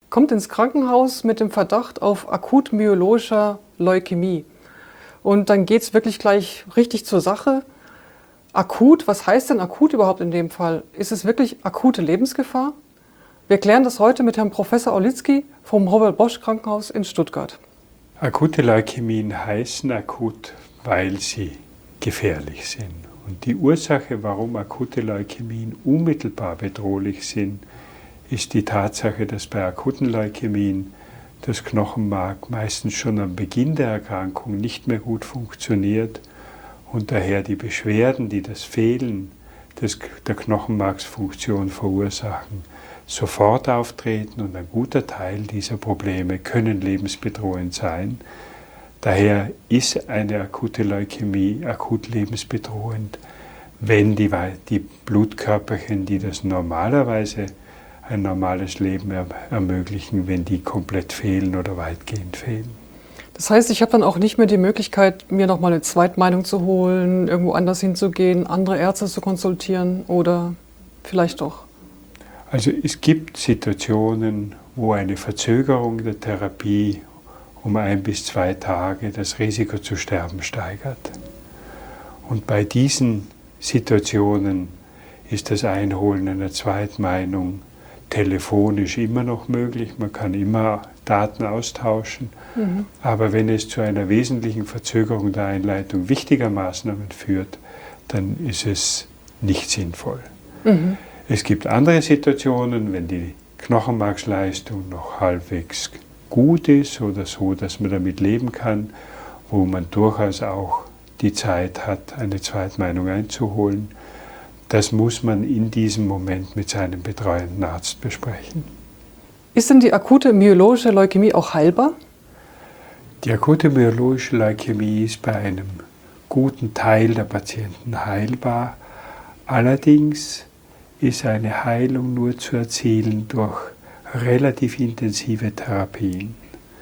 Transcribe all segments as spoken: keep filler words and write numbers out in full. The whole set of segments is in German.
kommt ins Krankenhaus mit dem Verdacht auf akut myeloischer Leukämie. Und dann geht es wirklich gleich richtig zur Sache. Akut, was heißt denn akut überhaupt in dem Fall? Ist es wirklich akute Lebensgefahr? Wir klären das heute mit Herrn Professor Orlitzky vom Robert-Bosch-Krankenhaus in Stuttgart. Akute Leukämien heißen akut, weil sie gefährlich sind. Und die Ursache, warum akute Leukämien unmittelbar bedrohlich sind, ist die Tatsache, dass bei akuten Leukämien das Knochenmark meistens schon am Beginn der Erkrankung nicht mehr gut funktioniert und daher die Beschwerden, die das Fehlen des, der Knochenmarksfunktion verursachen, sofort auftreten, und ein guter Teil dieser Probleme können lebensbedrohend sein. Daher ist eine akute Leukämie akut lebensbedrohend, wenn die, die Blutkörperchen, die das normalerweise ein normales Leben er, ermöglichen, wenn die komplett fehlen oder weitgehend fehlen. Das heißt, ich habe dann auch nicht mehr die Möglichkeit, mir nochmal eine Zweitmeinung zu holen, irgendwo anders hinzugehen, andere Ärzte zu konsultieren oder vielleicht doch? Also es gibt Situationen, wo eine Verzögerung der Therapie um ein bis zwei Tage das Risiko zu sterben steigert. Und bei diesen Situationen ist das Einholen einer Zweitmeinung telefonisch immer noch möglich. Man kann immer Daten austauschen. Mhm. Aber wenn es zu einer wesentlichen Verzögerung der Einleitung wichtiger Maßnahmen führt, dann ist es nicht sinnvoll. Mhm. Es gibt andere Situationen, wenn die Knochenmarksleistung noch halbwegs gut ist oder so, dass man damit leben kann, wo man durchaus auch die Zeit hat, eine Zweitmeinung einzuholen. Das muss man in diesem Moment mit seinem betreuenden Arzt besprechen. Ist denn die akute myeloische Leukämie auch heilbar? Die akute myeloische Leukämie ist bei einem guten Teil der Patienten heilbar. Allerdings ist eine Heilung nur zu erzielen durch relativ intensive Therapien.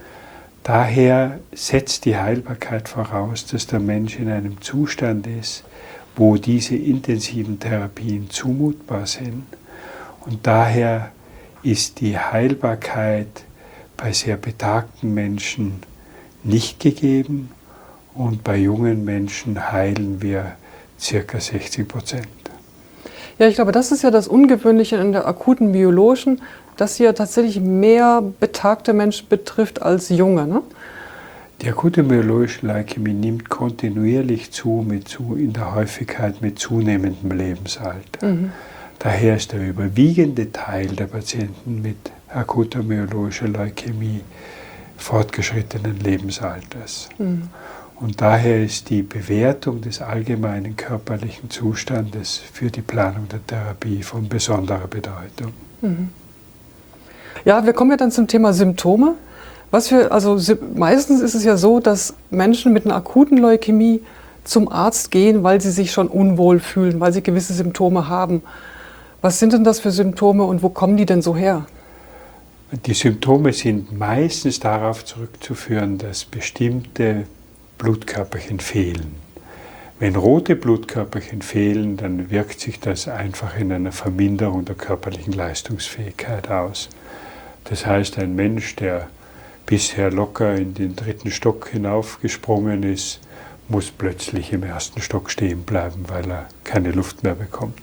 Daher setzt die Heilbarkeit voraus, dass der Mensch in einem Zustand ist, wo diese intensiven Therapien zumutbar sind. Und daher ist die Heilbarkeit bei sehr betagten Menschen nicht gegeben, und bei jungen Menschen heilen wir ca. sechzig Prozent. Ja, ich glaube, das ist ja das Ungewöhnliche in der akuten myeloischen, dass sie ja tatsächlich mehr betagte Menschen betrifft als junge, ne? Die akute myeloische Leukämie nimmt kontinuierlich zu, mit zu in der Häufigkeit mit zunehmendem Lebensalter. Mhm. Daher ist der überwiegende Teil der Patienten mit akuter myeloischer Leukämie fortgeschrittenen Lebensalters. Mhm. Und daher ist die Bewertung des allgemeinen körperlichen Zustandes für die Planung der Therapie von besonderer Bedeutung. Mhm. Ja, wir kommen ja dann zum Thema Symptome. Was wir, also meistens ist es ja so, dass Menschen mit einer akuten Leukämie zum Arzt gehen, weil sie sich schon unwohl fühlen, weil sie gewisse Symptome haben. Was sind denn das für Symptome und wo kommen die denn so her? Die Symptome sind meistens darauf zurückzuführen, dass bestimmte Blutkörperchen fehlen. Wenn rote Blutkörperchen fehlen, dann wirkt sich das einfach in einer Verminderung der körperlichen Leistungsfähigkeit aus. Das heißt, ein Mensch, der bisher locker in den dritten Stock hinaufgesprungen ist, muss plötzlich im ersten Stock stehen bleiben, weil er keine Luft mehr bekommt.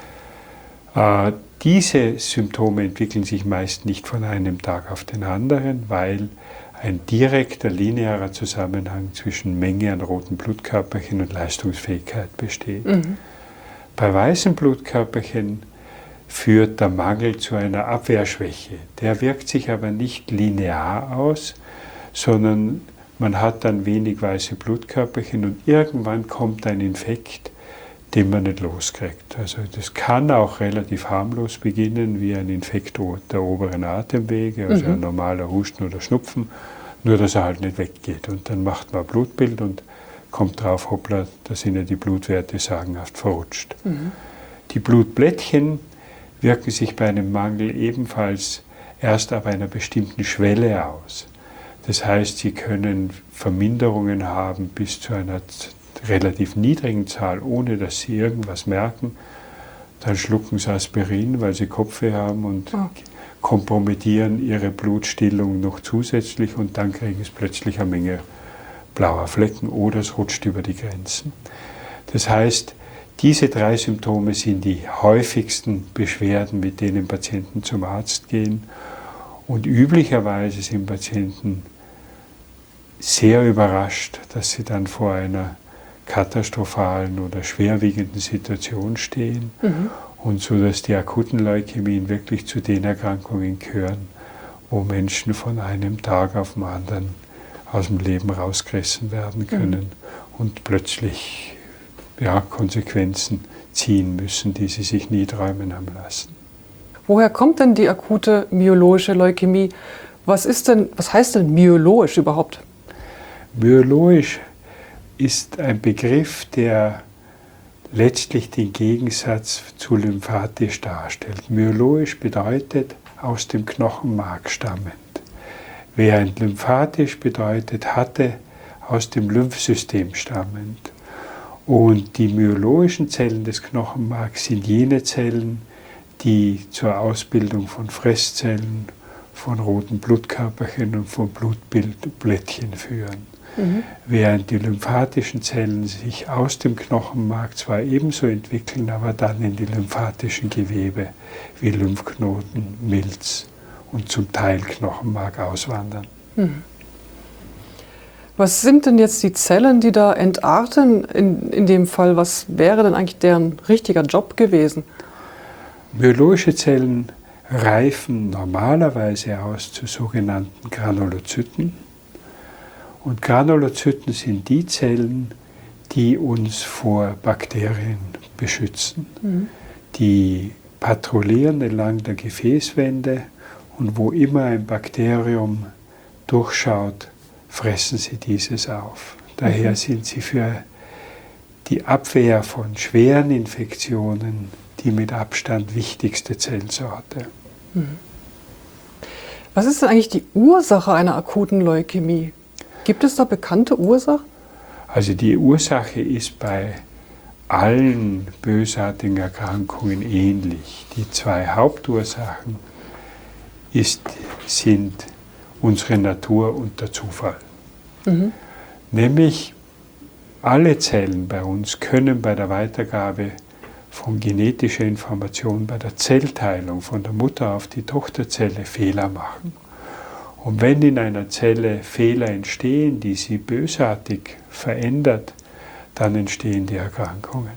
Äh, diese Symptome entwickeln sich meist nicht von einem Tag auf den anderen, weil ein direkter, linearer Zusammenhang zwischen Menge an roten Blutkörperchen und Leistungsfähigkeit besteht. Mhm. Bei weißen Blutkörperchen führt der Mangel zu einer Abwehrschwäche. Der wirkt sich aber nicht linear aus, sondern man hat dann wenig weiße Blutkörperchen und irgendwann kommt ein Infekt, den man nicht loskriegt. Also das kann auch relativ harmlos beginnen, wie ein Infekt der oberen Atemwege, also mhm. ein normaler Husten oder Schnupfen, nur dass er halt nicht weggeht. Und dann macht man ein Blutbild und kommt drauf, hoppla, da sind ja die Blutwerte sagenhaft verrutscht. Mhm. Die Blutblättchen wirken sich bei einem Mangel ebenfalls erst ab einer bestimmten Schwelle aus. Das heißt, sie können Verminderungen haben bis zu einer relativ niedrigen Zahl, ohne dass sie irgendwas merken. Dann schlucken sie Aspirin, weil sie Kopfweh haben und oh. kompromittieren ihre Blutstillung noch zusätzlich und dann kriegen sie plötzlich eine Menge blauer Flecken oder es rutscht über die Grenzen. Das heißt, diese drei Symptome sind die häufigsten Beschwerden, mit denen Patienten zum Arzt gehen. Und üblicherweise sind Patienten sehr überrascht, dass sie dann vor einer katastrophalen oder schwerwiegenden Situation stehen. Mhm. Und so, dass die akuten Leukämien wirklich zu den Erkrankungen gehören, wo Menschen von einem Tag auf den anderen aus dem Leben rausgerissen werden können mhm. und plötzlich ja, Konsequenzen ziehen müssen, die sie sich nie träumen haben lassen. Woher kommt denn die akute myologische Leukämie? Was ist denn, was heißt denn myologisch überhaupt? Myologisch ist ein Begriff, der letztlich den Gegensatz zu lymphatisch darstellt. Myologisch bedeutet aus dem Knochenmark stammend, während lymphatisch bedeutet hatte aus dem Lymphsystem stammend. Und die myologischen Zellen des Knochenmarks sind jene Zellen, die zur Ausbildung von Fresszellen, von roten Blutkörperchen und von Blutblättchen führen. Mhm. Während die lymphatischen Zellen sich aus dem Knochenmark zwar ebenso entwickeln, aber dann in die lymphatischen Gewebe wie Lymphknoten, Milz und zum Teil Knochenmark auswandern. Mhm. Was sind denn jetzt die Zellen, die da entarten in, in dem Fall? Was wäre denn eigentlich deren richtiger Job gewesen? Myologische Zellen reifen normalerweise aus zu sogenannten Granulozyten. Und Granulozyten sind die Zellen, die uns vor Bakterien beschützen. Mhm. Die patrouillieren entlang der Gefäßwände und wo immer ein Bakterium durchschaut, fressen sie dieses auf. Daher mhm. sind sie für die Abwehr von schweren Infektionen die mit Abstand wichtigste Zellsorte. Mhm. Was ist denn eigentlich die Ursache einer akuten Leukämie? Gibt es da bekannte Ursachen? Also die Ursache ist bei allen bösartigen Erkrankungen ähnlich. Die zwei Hauptursachen ist, sind unsere Natur und der Zufall. Mhm. Nämlich alle Zellen bei uns können bei der Weitergabe von genetischer Information, bei der Zellteilung von der Mutter auf die Tochterzelle Fehler machen. Und wenn in einer Zelle Fehler entstehen, die sie bösartig verändert, dann entstehen die Erkrankungen.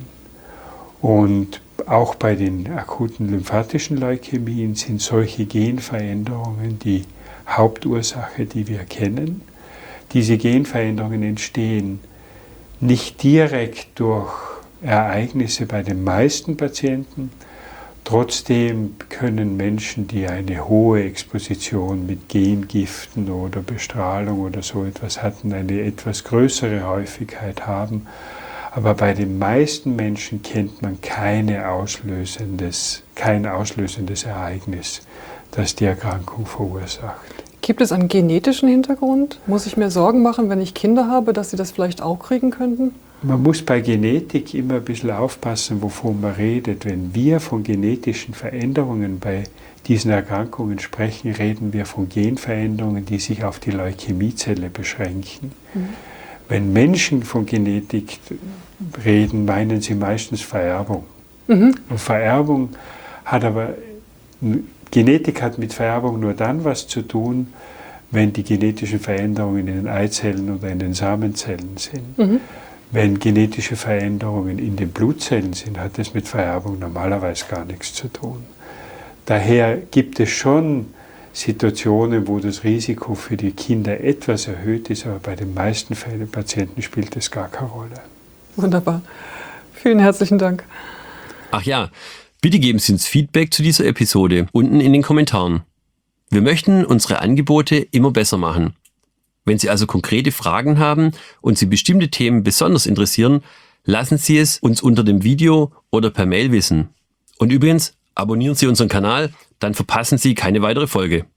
Und auch bei den akuten lymphatischen Leukämien sind solche Genveränderungen die Hauptursache, die wir kennen. Diese Genveränderungen entstehen nicht direkt durch Ereignisse bei den meisten Patienten. Trotzdem können Menschen, die eine hohe Exposition mit Gengiften oder Bestrahlung oder so etwas hatten, eine etwas größere Häufigkeit haben. Aber bei den meisten Menschen kennt man keine auslösendes, kein auslösendes Ereignis, das die Erkrankung verursacht. Gibt es einen genetischen Hintergrund? Muss ich mir Sorgen machen, wenn ich Kinder habe, dass sie das vielleicht auch kriegen könnten? Man muss bei Genetik immer ein bisschen aufpassen, wovon man redet. Wenn wir von genetischen Veränderungen bei diesen Erkrankungen sprechen, reden wir von Genveränderungen, die sich auf die Leukämiezelle beschränken. Mhm. Wenn Menschen von Genetik reden, meinen sie meistens Vererbung. Mhm. Und Vererbung hat aber, Genetik hat mit Vererbung nur dann was zu tun, wenn die genetischen Veränderungen in den Eizellen oder in den Samenzellen sind. Mhm. Wenn genetische Veränderungen in den Blutzellen sind, hat das mit Vererbung normalerweise gar nichts zu tun. Daher gibt es schon Situationen, wo das Risiko für die Kinder etwas erhöht ist, aber bei den meisten Fällen Patienten spielt das gar keine Rolle. Wunderbar. Vielen herzlichen Dank. Ach ja, bitte geben Sie uns Feedback zu dieser Episode unten in den Kommentaren. Wir möchten unsere Angebote immer besser machen. Wenn Sie also konkrete Fragen haben und Sie bestimmte Themen besonders interessieren, lassen Sie es uns unter dem Video oder per Mail wissen. Und übrigens, abonnieren Sie unseren Kanal, dann verpassen Sie keine weitere Folge.